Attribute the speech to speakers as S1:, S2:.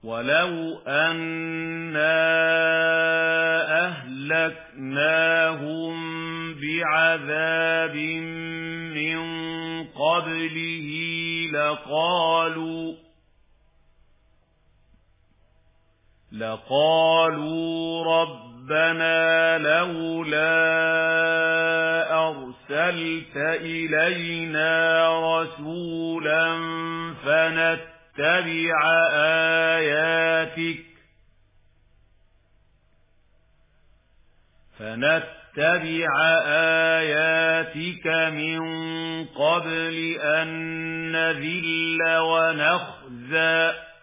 S1: ولو أنا أهلكناهم بعذاب من قبله لقالوا ربنا لولا أرسلت إلينا رسولا فنتبع آياتك من قبل أن نذل ونخزى